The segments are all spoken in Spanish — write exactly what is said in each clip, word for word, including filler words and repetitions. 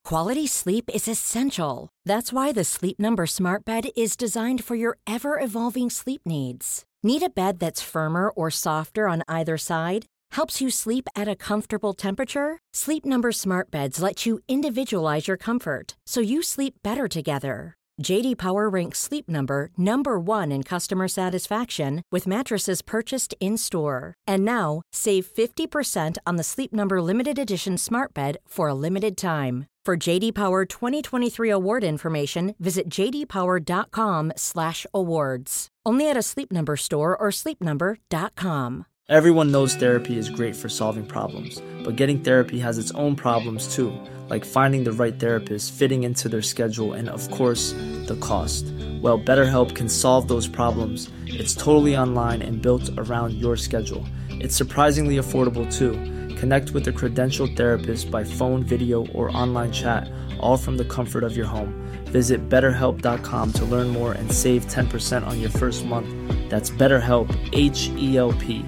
Quality sleep is essential. That's why the Sleep Number Smart Bed is designed for your ever-evolving sleep needs. Need a bed that's firmer or softer on either side? Helps you sleep at a comfortable temperature? Sleep Number Smart Beds let you individualize your comfort, so you sleep better together. J D Power ranks Sleep Number number one in customer satisfaction with mattresses purchased in-store. And now, save fifty percent on the Sleep Number Limited Edition Smart Bed for a limited time. For J D Power twenty twenty-three award information, visit j d power dot com slash awards. Only at a Sleep Number store or sleep number dot com. Everyone knows therapy is great for solving problems, but getting therapy has its own problems too, like finding the right therapist, fitting into their schedule, and of course, the cost. Well, BetterHelp can solve those problems. It's totally online and built around your schedule. It's surprisingly affordable too. Connect with a credentialed therapist by phone, video, or online chat, all from the comfort of your home. Visit better help dot com to learn more and save ten percent on your first month. That's BetterHelp, H E L P.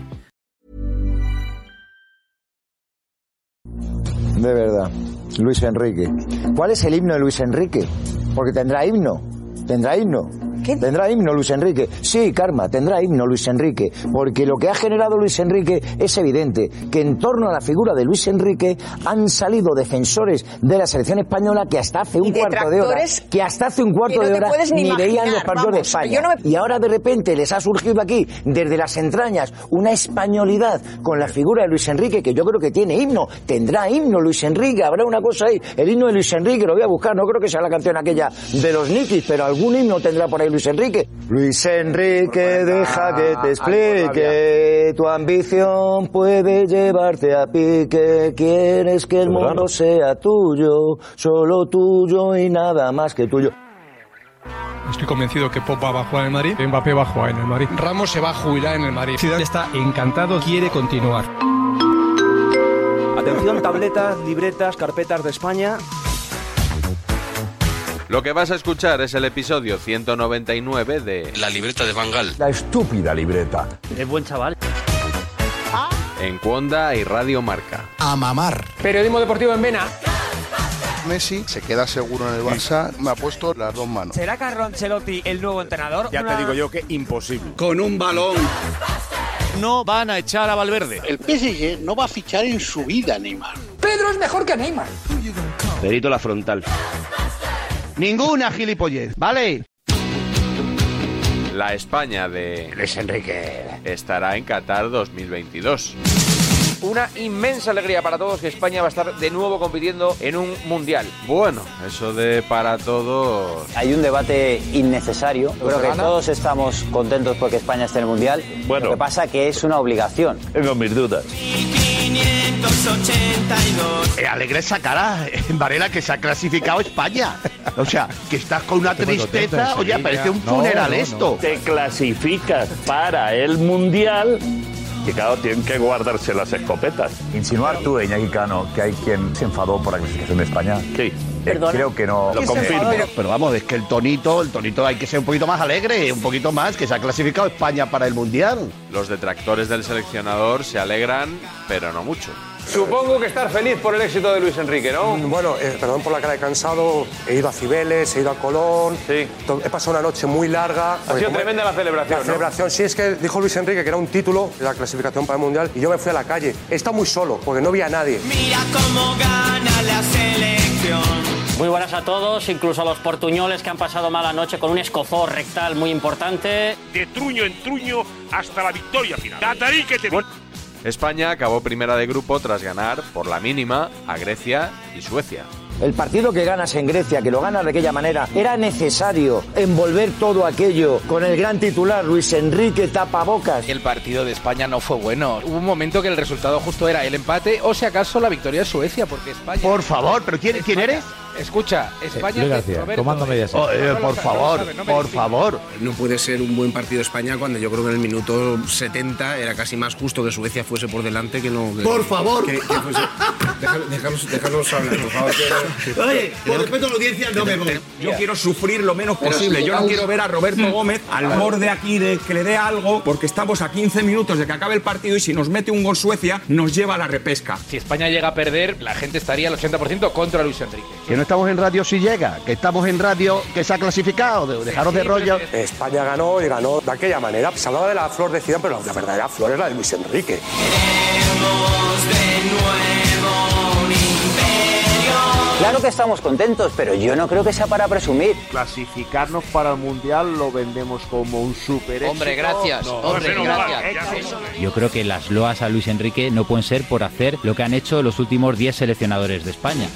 De verdad, Luis Enrique. ¿Cuál es el himno de Luis Enrique? Porque tendrá himno, tendrá himno. ¿Qué? Tendrá himno Luis Enrique. Sí, Karma, tendrá himno Luis Enrique. Porque lo que ha generado Luis Enrique es evidente, que en torno a la figura de Luis Enrique han salido defensores de la selección española que hasta hace un cuarto de hora, que hasta hace un cuarto de hora ni, ni veían los partidos de España. No me... Y ahora de repente les ha surgido aquí, desde las entrañas, una españolidad con la figura de Luis Enrique que yo creo que tiene himno. Tendrá himno Luis Enrique, habrá una cosa ahí, el himno de Luis Enrique, lo voy a buscar, no creo que sea la canción aquella de los Nikis, pero algún himno tendrá por ahí Luis Enrique. Luis Enrique, deja que te explique, tu ambición puede llevarte a pique, quieres que el mundo sea tuyo, solo tuyo y nada más que tuyo. Estoy convencido que Pogba va a jugar en el Madrid, Mbappé va a jugar en el Madrid, Ramos se va a jubilar en el Madrid. Zidane está encantado, quiere continuar. Atención, tabletas, libretas, carpetas de España. Lo que vas a escuchar es el episodio ciento noventa y nueve de La libreta de Van Gaal. La estúpida libreta. Es buen chaval. En Cuonda y Radio Marca. A mamar. Periodismo deportivo en Vena. Messi se queda seguro en el Barça, me ha puesto las dos manos. ¿Será Carlo Ancelotti el nuevo entrenador? Ya te digo yo que imposible. Con un balón. No van a echar a Valverde. El P S G no va a fichar en su vida a Neymar. Pedro es mejor que Neymar. Perito la frontal. Ninguna gilipollez, ¿vale? La España de Luis Enrique estará en Qatar dos mil veintidós. Una inmensa alegría para todos que España va a estar de nuevo compitiendo en un mundial. Bueno, eso de para todos... Hay un debate innecesario. Yo creo que gana? todos estamos contentos porque España esté en el mundial. Bueno. Lo que pasa es que es una obligación. Tengo mis dudas. quinientos ochenta y dos. Eh, alegra esa cara, en Varela, que se ha clasificado España. O sea, que estás con una tristeza. Oye, parece un funeral no, no, esto. No. Te clasificas para el mundial. Y claro, tienen que guardarse las escopetas. Insinuar tú, Iñaki Cano, que hay quien se enfadó por la clasificación de España. Sí. Eh, creo que no. Lo confirmo. Pero, pero vamos, es que el tonito, el tonito hay que ser un poquito más alegre, un poquito más, que se ha clasificado España para el Mundial. Los detractores del seleccionador se alegran, pero no mucho. Supongo que estás feliz por el éxito de Luis Enrique, ¿no? Bueno, eh, perdón por la cara de cansado, he ido a Cibeles, he ido a Colón, sí. He pasado una noche muy larga. Ha sido tremenda la celebración, La celebración, ¿no? Sí, es que dijo Luis Enrique que era un título de la clasificación para el Mundial y yo me fui a la calle. He estado muy solo, porque no vi a nadie. Mira cómo gana la selección. Muy buenas a todos, incluso a los portuñoles que han pasado mala noche con un escozor rectal muy importante. De truño en truño hasta la victoria final. Catarí que te... España acabó primera de grupo tras ganar, por la mínima, a Grecia y Suecia. El partido que ganas en Grecia, que lo ganas de aquella manera, era necesario envolver todo aquello con el gran titular Luis Enrique Tapabocas. El partido de España no fue bueno. Hubo un momento que el resultado justo era el empate o si acaso la victoria de Suecia, porque España... Por favor, ¿pero quién, ¿quién eres? Escucha, España... Luis García, tomando medias. Oh, eh, por favor, no por favor. No puede ser un buen partido España cuando yo creo que en el minuto setenta era casi más justo que Suecia fuese por delante que no... Que, por favor. Que, que fuese, déjanos, déjanos hablar, por favor. Que, Oye, por respeto a la audiencia, no me voy. Yo quiero sufrir lo menos posible. Yo no quiero ver a Roberto Gómez al borde aquí de que le dé algo, porque estamos a quince minutos de que acabe el partido y si nos mete un gol Suecia, nos lleva a la repesca. Si España llega a perder, la gente estaría al ochenta por ciento contra Luis Enrique. Que no estamos en radio si llega, que estamos en radio que se ha clasificado, de, dejaros de rollo. España ganó y ganó de aquella manera. Se hablaba de la flor de Zidane, pero la verdadera flor es la de Luis Enrique. Claro que estamos contentos, pero yo no creo que sea para presumir. Clasificarnos para el Mundial lo vendemos como un super éxito. Hombre, gracias. No, hombre, no, gracias. Yo creo que las loas a Luis Enrique no pueden ser por hacer lo que han hecho los últimos diez seleccionadores de España.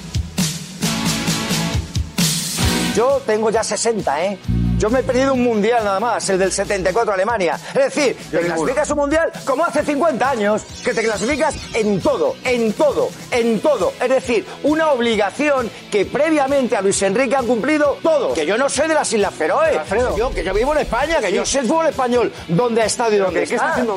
Yo tengo ya sesenta, ¿eh? Yo me he perdido un mundial nada más, el del setenta y cuatro Alemania. Es decir, te clasificas un mundial como hace cincuenta años, que te clasificas en todo, en todo, en todo. Es decir, una obligación que previamente a Luis Enrique han cumplido todos. Que yo no soy de las Islas Feroe, Alfredo. Yo, que yo vivo en España, que sí. Yo sé el fútbol español, dónde ha estado y dónde está. ¿Qué está haciendo?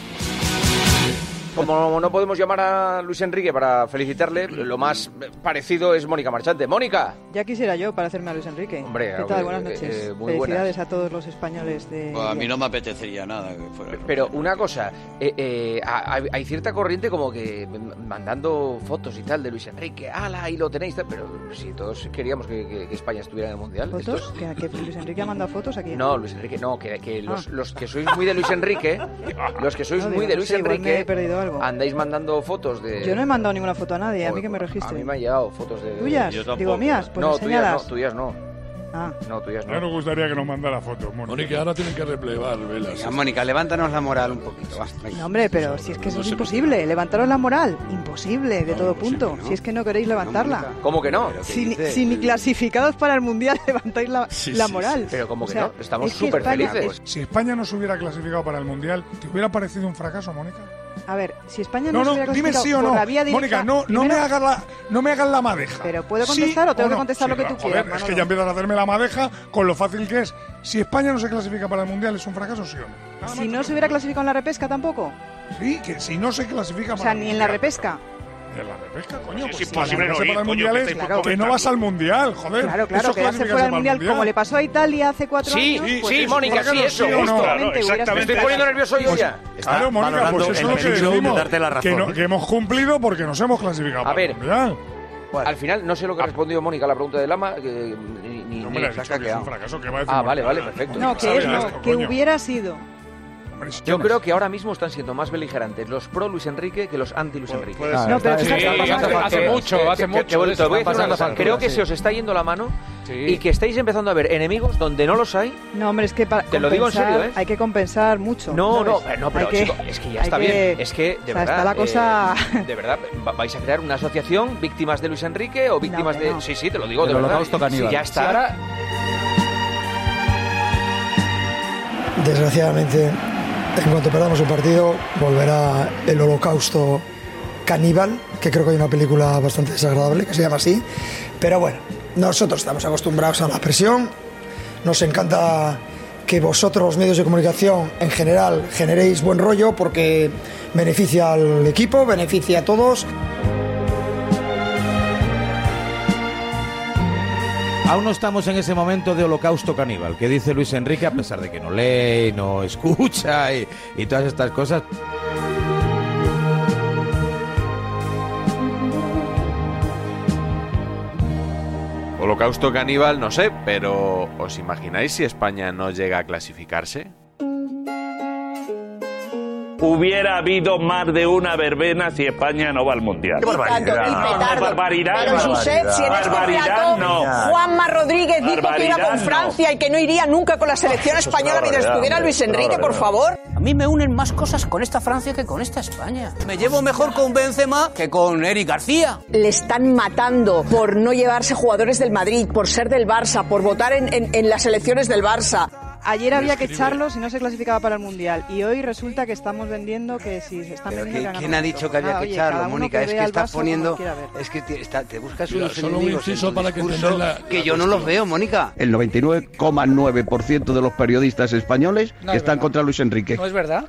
Como no podemos llamar a Luis Enrique para felicitarle, lo más parecido es Mónica Marchante. ¡Mónica! Ya quisiera yo parecerme a Luis Enrique. Hombre, ¿qué tal? Eh, Buenas noches. Eh, muy Felicidades buenas. a todos los españoles de... Pues a mí no me apetecería nada que fuera. Pero una cosa, eh, eh, hay, hay cierta corriente como que mandando fotos y tal de Luis Enrique, ¡ala! Ahí lo tenéis, tal, pero si todos queríamos que, que, que España estuviera en el Mundial. ¿Fotos? Estos... ¿Que, que Luis Enrique ha mandado fotos aquí? No, Luis Enrique, no, que, que los, ah. los que sois muy de Luis Enrique, los que sois no, muy digo, de Luis no sé, Enrique, me he perdido algo. Andáis mandando fotos de... Yo no he mandado ninguna foto a nadie, a mí que me registre. A mí me han llegado fotos de... ¿Tuyas? Digo, mías, pues no, enséñalas. tuyas no, tuyas no. Ah. No, tuyas no. Ya nos gustaría que nos mandara fotos, Mónica. Mónica, ahora tienen que replegar velas. Venga, Mónica, levántanos la moral un poquito. Va, no, hombre, pero si es que eso es imposible. Levantaros la moral. Imposible, de no, todo imposible, punto. ¿no? Si es que no queréis levantarla. No, ¿cómo que no? Si, si ni clasificados para el Mundial levantáis la, sí, la sí, moral. sí. Pero ¿cómo o que sea, no? Estamos es que súper España- felices. Si España no se hubiera clasificado para el Mundial, ¿te hubiera parecido un fracaso, Mónica? A ver, si España no, No, se no, hubiera dime clasificado sí o por no. la vía directa... Mónica, no, no, me primero- hagas la, no me hagas la madeja. Pero ¿puedo ¿Sí contestar o tengo no? que contestar Sí, lo que no, tú joder, quieras, es Manolo? que ya empiezas a hacerme la madeja con lo fácil que es. Si España no se clasifica para el Mundial, ¿es un fracaso, sí o no? Nada Si más no que- se hubiera clasificado en la repesca tampoco. Sí, que si no se clasifica O para sea, el ni en la Mundial. repesca. En la repesca, coño. Sí, Pues es si imposible clasificarse no ir, para el coño, Mundial que es estáis que no comentando. vas al Mundial, joder. Claro, claro, Eso es quedarse clasificarse fuera del para el Mundial, como le pasó a Italia hace cuatro Sí, años. sí, pues sí, es- Mónica, es- sí, eso, ¿sí o no? justo. Claro, Me exactamente. estoy poniendo nervioso yo Pues, ya. Claro, Mónica, pues eso es lo que el show de decimos, darte la que, razón. no- que hemos cumplido porque nos hemos clasificado A para ver, el Mundial. Al final, no sé lo que ha respondido Mónica a la pregunta de Lama, que ni, ni, No ni- me le has se ha dicho que es caqueado. un fracaso, que va a decir Ah, vale, Mónica. vale, perfecto. No, que Sabe es no, esto, que coño. hubiera sido. Yo creo que ahora mismo están siendo más beligerantes los pro Luis Enrique que los anti Luis Enrique. puede ser. No, pero Sí, fíjate, hace, pasando hace Que- mucho, que- hace que- mucho. que- que- les te voy a están decir una pasando cosa, factura, creo que sí. se os está yendo la mano Sí. y que estáis empezando a ver enemigos donde no los hay. No, hombre, es que para Te lo digo en compensar serio, ¿eh? hay que compensar mucho. No, no, ¿sabes? no, pero Hay que- chico, es que ya hay está que- bien. Es que, de o sea, verdad. está la cosa... eh, de verdad, va- vais a crear una asociación víctimas de Luis Enrique o víctimas que de. no. Sí, sí, te lo digo Del de verdad. Holocausto Caníbal. Sí, ya está. Sí, ahora- Desgraciadamente, en cuanto perdamos un partido, volverá el Holocausto Caníbal, que creo que hay una película bastante desagradable que se llama así. Pero bueno, nosotros estamos acostumbrados a la presión. Nos encanta que vosotros, los medios de comunicación, en general, generéis buen rollo porque beneficia al equipo, beneficia a todos. Aún no estamos en ese momento de holocausto caníbal que dice Luis Enrique, a pesar de que no lee, no escucha y, y todas estas cosas. Holocausto caníbal, no sé, pero ¿os imagináis si España no llega a clasificarse? Hubiera habido más de una verbena si España no va al Mundial. ¡Qué barbaridad! No, no, barbaridad. Pero Josep, si en este barbaridad plato no. Juanma Rodríguez dijo que iba Barbaridad con no. Francia y que no iría nunca con la selección Eso es española una mientras barbaridad, estuviera Luis hombre, Enrique, una por barbaridad. favor. A mí me unen más cosas con esta Francia que con esta España. Me llevo mejor con Benzema que con Eric García. Le están matando por no llevarse jugadores del Madrid, por ser del Barça, por votar en, en, en las elecciones del Barça. Ayer había que echarlo si no se clasificaba para el Mundial y hoy resulta que estamos vendiendo que si se están Pero vendiendo... ¿qué- que ¿quién ganan ha mucho. dicho que había Ah, que oye, echarlo, cada uno Mónica? que Es que vea el estás vaso como poniendo... quiera ver. Es que te, está- te buscas Mira, unos solo un enemigos en inciso tu para que discurso entendáis la- que la yo no los veo, Mónica. El noventa y nueve coma nueve por ciento de los periodistas españoles No es están verdad. contra Luis Enrique. ¿No es verdad?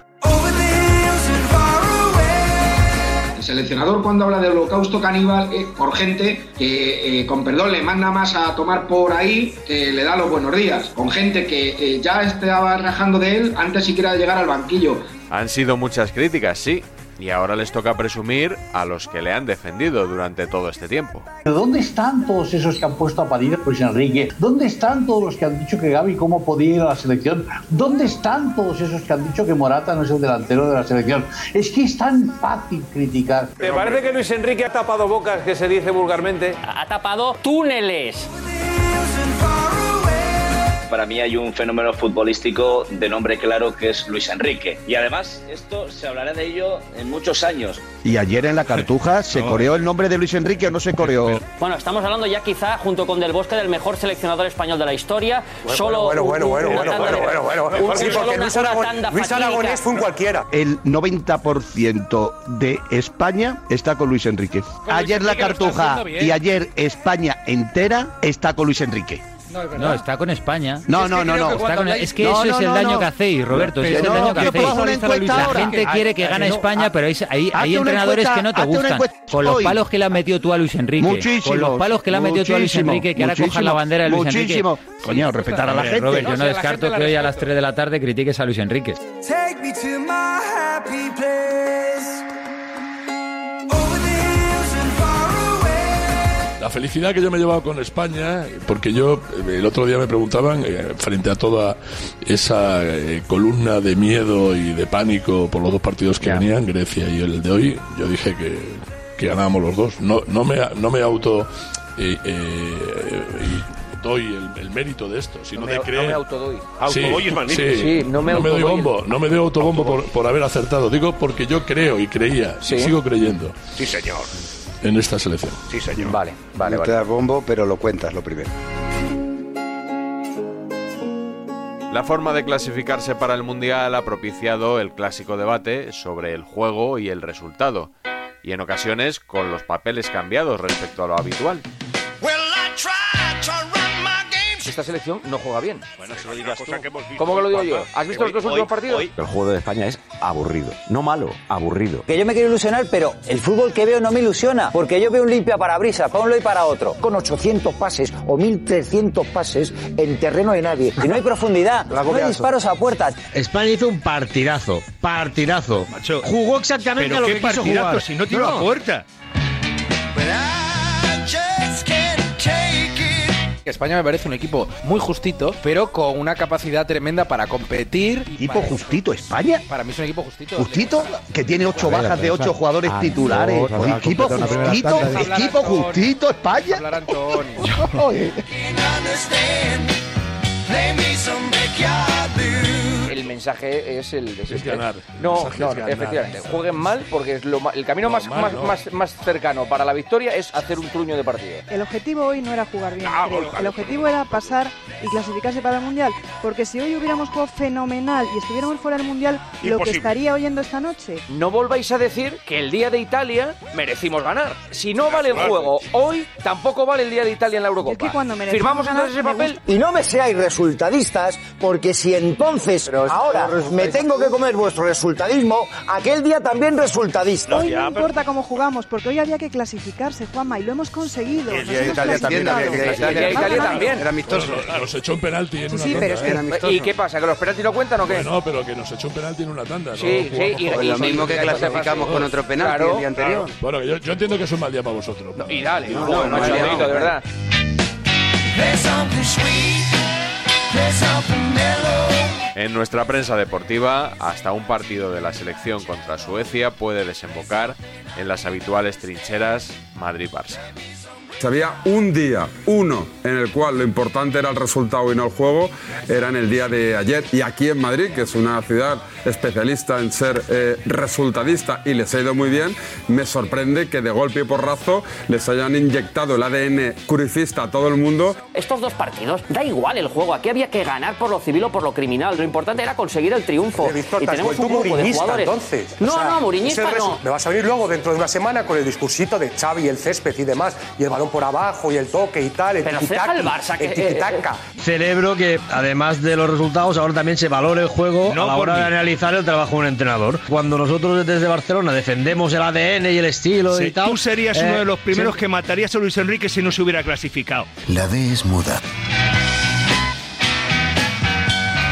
El seleccionador, cuando habla de holocausto caníbal, es por gente que, eh, con perdón, le manda más a tomar por ahí que le da los buenos días. Con gente que eh, ya estaba rajando de él antes siquiera de llegar al banquillo. Han sido muchas críticas, sí, Y ahora les toca presumir a los que le han defendido durante todo este tiempo. ¿Dónde están todos esos que han puesto a parir a Luis Enrique? ¿Dónde están todos los que han dicho que Gavi cómo podía ir a la selección? ¿Dónde están todos esos que han dicho que Morata no es el delantero de la selección? Es que es tan fácil criticar. ¿Te parece que Luis Enrique ha tapado bocas, que se dice vulgarmente? Ha tapado túneles. Para mí hay un fenómeno futbolístico de nombre claro que es Luis Enrique. Y además esto se hablará de ello en muchos años. Y ayer en la Cartuja, ¿se no. coreó el nombre de Luis Enrique o no se coreó? Bueno, estamos hablando ya quizá junto con Del Bosque del mejor seleccionador español de la historia. Bueno, solo bueno, bueno, bueno, bueno, bueno, bueno, bueno, bueno. Un, Sí, porque Luis, Aragón, Luis Aragonés fue un cualquiera. El noventa por ciento de España está con Luis Enrique. Con ayer Luis Enrique la Cartuja y ayer España entera está con Luis Enrique. No, no, está con España. No, no, no, no. Con... Es que eso no, no, es el daño no. que hacéis, Roberto. Ese es el daño que hacéis. La gente quiere que gane España, pero hay, hay, hay entrenadores que no te gustan. Con los palos que le has metido tú a Luis Enrique. Muchísimo. Con los palos que le has metido tú a Luis Enrique, que ahora cojan la bandera de Luis Enrique. Muchísimo. Coño, respetar a la gente. Robert, yo no descarto que hoy a las tres de la tarde critiques a Luis Enrique. Take me to my happy place. La felicidad que yo me he llevado con España, porque yo el otro día me preguntaban, eh, frente a toda esa eh, columna de miedo y de pánico por los dos partidos que yeah. venían, Grecia y el de hoy, yo dije que, que ganábamos los dos. No, no, me, no me auto... Eh, eh, doy el, el mérito de esto, sino no me, de creer. No me autodoy. Sí, autodoy es magnífico. Sí, sí, no me, no me doy bombo, el... no me doy autobombo por, por haber acertado. Digo porque yo creo y creía, ¿Sí? y sigo creyendo. Sí, señor. En esta selección. Sí, señor. Vale, vale, no vale. te das bombo, pero lo cuentas, lo primero. La forma de clasificarse para el Mundial ha propiciado el clásico debate sobre el juego y el resultado, y en ocasiones con los papeles cambiados respecto a lo habitual. Esta selección no juega bien. Bueno, se lo digas tú. Que ¿Cómo que lo digo yo? ¿Has visto hoy, los dos últimos partidos? Hoy. El juego de España es aburrido. No malo, aburrido. Que yo me quiero ilusionar, pero el fútbol que veo no me ilusiona. Porque yo veo un limpia parabrisas para un lado y para otro. Con ochocientos pases o mil trescientos pases en terreno de nadie. Y no hay profundidad, no hay disparos a puertas. España hizo un partidazo, partidazo. Macho, jugó exactamente a lo que quiso jugar. Si no tiró no. a puerta. España me parece un equipo muy justito, pero con una capacidad tremenda para competir. ¿Equipo justito España? Para mí es un equipo justito. ¿Justito? Que tiene ocho ver, bajas de ocho jugadores ah, titulares. No, no, ¿Equipo justito? ¿Equipo justito España? Hablar Antonio. El mensaje es el es ganar. No, no, no efectivamente. Jueguen mal porque es lo el camino más, mal, más, no. más, más cercano para la victoria es hacer un truño de partido. El objetivo hoy no era jugar bien. Ah, creo. El objetivo era pasar y clasificarse para el Mundial. Porque si hoy hubiéramos jugado fenomenal y estuviéramos fuera del Mundial, Imposible. Lo que estaría oyendo esta noche. No volváis a decir que el día de Italia merecimos ganar. Si no vale el juego hoy, tampoco vale el día de Italia en la Eurocopa. Es que cuando firmamos ganar, ese papel. Gusta. Y no me seáis resultadistas, porque si entonces pero ahora me tengo que comer vuestro resultadismo, aquel día también resultadista. Hoy no importa cómo jugamos, porque hoy había que clasificarse, Juanma, y lo hemos conseguido. Y el día de Italia también. El día de Italia también. Era amistoso. Nos echó un penalti en sí, una sí, tanda. Pero es que ¿eh? era amistoso. ¿Y qué pasa? ¿Que los penaltis no cuentan o qué? No, pero que nos echó un penalti en una tanda. Sí, ¿no? sí. Y, y lo mismo que clasificamos con otro penalti claro, el día anterior. Claro. Bueno, yo, yo entiendo que es un mal día para vosotros. No, y dale, no, no, no, no, no, de verdad. En nuestra prensa deportiva, hasta un partido de la selección contra Suecia puede desembocar en las habituales trincheras Madrid-Barça. Había un día, uno, en el cual lo importante era el resultado y no el juego, era en el día de ayer. Y aquí en Madrid, que es una ciudad especialista en ser eh, resultadista y les ha ido muy bien, me sorprende que de golpe y porrazo les hayan inyectado el A D N crucifista a todo el mundo. Estos dos partidos, da igual el juego, aquí había que ganar por lo civil o por lo criminal, lo importante era conseguir el triunfo. Víctor, y tenemos un grupo de jugadores... entonces. No, o sea, no, muriñista no. Me vas a venir luego dentro de una semana con el discursito de Xavi, el césped y demás, y el balón por abajo y el toque y tal, el Pero deja el Barça que... tiki-taka. Celebro que, además de los resultados, ahora también se valore el juego no a la hora mí. de analizar el trabajo de un entrenador. Cuando nosotros desde Barcelona defendemos el A D N y el estilo sí, y tal... Tú serías eh, uno de los primeros sí. que matarías a Luis Enrique si no se hubiera clasificado. La D es muda.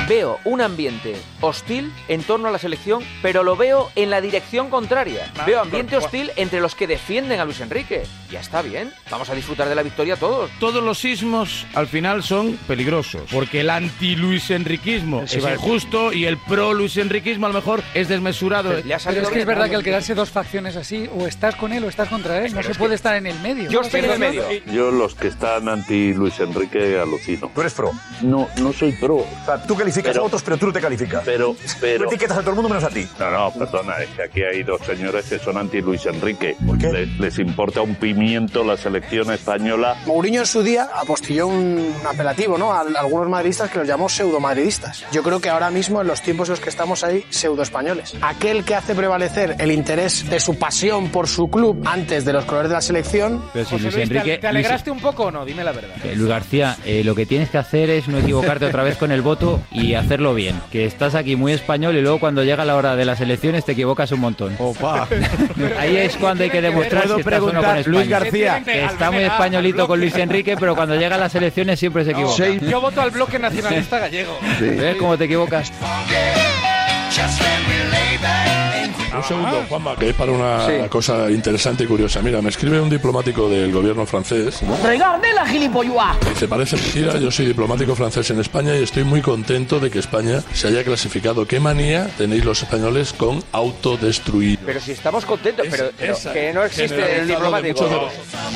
Veo un ambiente hostil en torno a la selección, pero lo veo en la dirección contraria. Veo ambiente hostil entre los que defienden a Luis Enrique. Ya está bien, vamos a disfrutar de la victoria todos. Todos los sismos al final son peligrosos, porque el anti-luisenriquismo es injusto y el pro-luisenriquismo a lo mejor es desmesurado. Pero, pero es que es verdad que al quedarse dos facciones así, o estás con él o estás contra él, no se puede estar en el medio. Yo estoy en el medio. Yo los que están anti-Luis Enrique alucino. ¿Tú eres pro? No, no soy pro. O sea, tú calificas pero, a otros, pero tú no te calificas. Pero, pero... Tú etiquetas a todo el mundo menos a ti. No, no, perdona, es que aquí hay dos señores que son anti-Luis Enrique. ¿Por qué? Les, les importa un pimiento la selección española. Mourinho en su día apostilló un apelativo, ¿no?, a algunos madridistas que los llamó pseudo-madridistas. Yo creo que ahora mismo, en los tiempos en los que estamos ahí, pseudo-españoles. Aquel que hace prevalecer el interés de su pasión por su club antes de los colores de la selección... Pero si Luis Enrique, ¿te alegraste Luis... un poco o no? Dime la verdad. Eh, Luis García, eh, lo que tienes que hacer es no equivocarte otra vez con el voto y hacerlo bien. Que estás aquí muy español y luego cuando llega la hora de las elecciones te equivocas un montón. Opa. Ahí es cuando hay que demostrar si estás uno con España. Luis García, que está muy españolito con Luis Enrique, pero cuando llega a las elecciones siempre se equivoca. No, yo voto al bloque nacionalista gallego. Sí. ¿Ves cómo te equivocas? Un segundo, Juanma, que es para una sí. cosa interesante y curiosa. Mira, me escribe un diplomático del gobierno francés. ¡Regarde la gilipollas! Dice, parece mentira, yo soy diplomático francés en España y estoy muy contento de que España se haya clasificado. ¿Qué manía tenéis los españoles con autodestruir? Pero si estamos contentos, es, pero, pero esa, que no existe el diplomático. De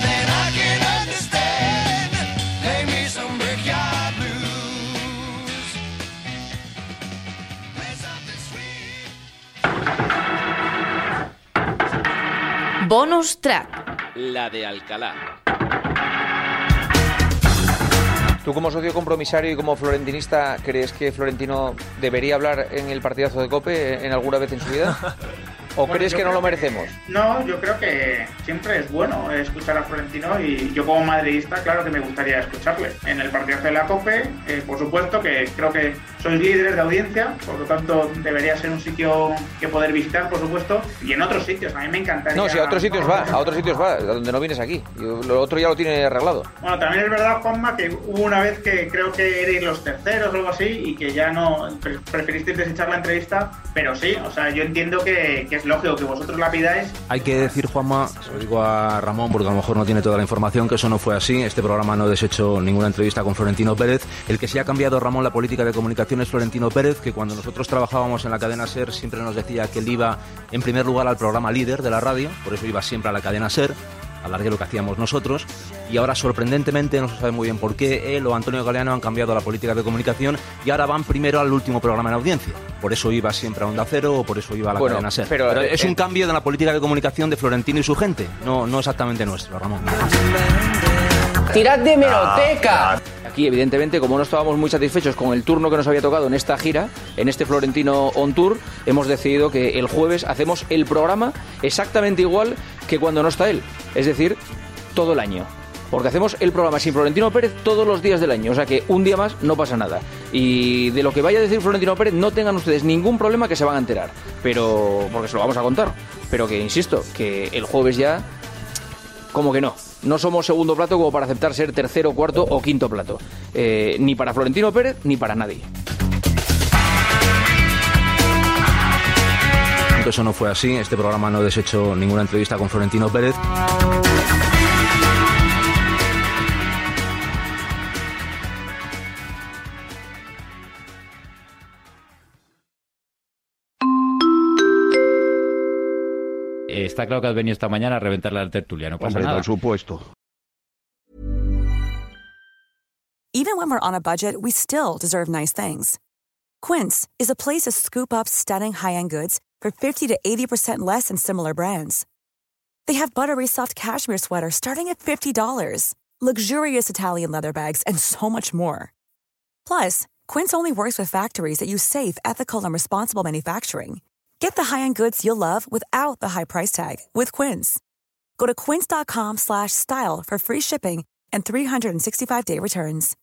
Bonus track. La de Alcalá. ¿Tú como socio compromisario y como florentinista crees que Florentino debería hablar en el partidazo de COPE en alguna vez en su vida? ¿O bueno, crees que no lo merecemos? No, yo creo que siempre es bueno escuchar a Florentino y yo como madridista, claro que me gustaría escucharle. En el partidazo de la COPE, eh, por supuesto que creo que sois líderes de audiencia, por lo tanto debería ser un sitio que poder visitar, por supuesto, y en otros sitios, a mí me encantaría... No, si a otros sitios va, a otros sitios va, a donde no vienes aquí, lo otro ya lo tiene arreglado. Bueno, también es verdad, Juanma, que hubo una vez que creo que erais los terceros o algo así y que ya no preferisteis desechar la entrevista, pero sí, o sea, yo entiendo que, que es lógico que vosotros la pidáis. Hay que decir, Juanma, se lo digo a Ramón porque a lo mejor no tiene toda la información, que eso no fue así. Este programa no deshecho ninguna entrevista con Florentino Pérez. El que sí ha cambiado, Ramón, la política de comunicación es Florentino Pérez, que cuando nosotros trabajábamos en la cadena SER siempre nos decía que él iba en primer lugar al programa líder de la radio, por eso iba siempre a la cadena SER, hablar de lo que hacíamos nosotros, y ahora sorprendentemente, no se sabe muy bien por qué, él o Antonio Galeano han cambiado la política de comunicación y ahora van primero al último programa en audiencia. Por eso iba siempre a Onda Cero o por eso iba a la bueno, cadena SER. Pero, pero es eh, un cambio de la política de comunicación de Florentino y su gente, no, no exactamente nuestro, Ramón. ¡Tirad de hemeroteca! Aquí, evidentemente, como no estábamos muy satisfechos con el turno que nos había tocado en esta gira, en este Florentino On Tour, hemos decidido que el jueves hacemos el programa exactamente igual que cuando no está él. Es decir, todo el año. Porque hacemos el programa sin Florentino Pérez todos los días del año. O sea que un día más no pasa nada. Y de lo que vaya a decir Florentino Pérez no tengan ustedes ningún problema, que se van a enterar. Pero, porque se lo vamos a contar. Pero que, insisto, que el jueves ya... Como que no. No somos segundo plato como para aceptar ser tercero, cuarto o quinto plato. Eh, ni para Florentino Pérez, ni para nadie. Eso no fue así. Este programa no deshecho ninguna entrevista con Florentino Pérez. Está claro que has venido esta mañana a reventarle al tertulia, no pasa Hombre, nada. Por supuesto. Even when we're on a budget, we still deserve nice things. Quince is a place to scoop up stunning high-end goods for fifty to eighty percent less than similar brands. They have buttery soft cashmere sweaters starting at fifty dollars, luxurious Italian leather bags, and so much more. Plus, Quince only works with factories that use safe, ethical, and responsible manufacturing. Get the high-end goods you'll love without the high price tag with Quince. Go to quince.com slash style for free shipping and three sixty-five day returns.